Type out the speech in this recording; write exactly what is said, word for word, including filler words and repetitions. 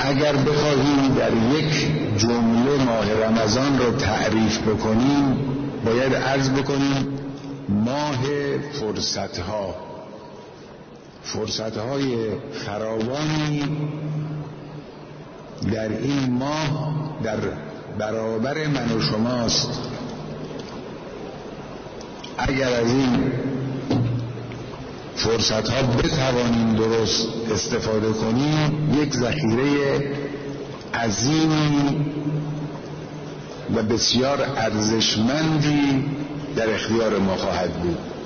اگر بخواهیم در یک جمله ماه رمضان رو تعریف بکنیم باید عرض بکنیم ماه فرصتها، فرصتهای فراوانی در این ماه در برابر من و شماست. اگر از این فرصتها بتوانیم درست استفاده کنیم یک ذخیره عظیمی و بسیار ارزشمندی در اختیار ما خواهد بود.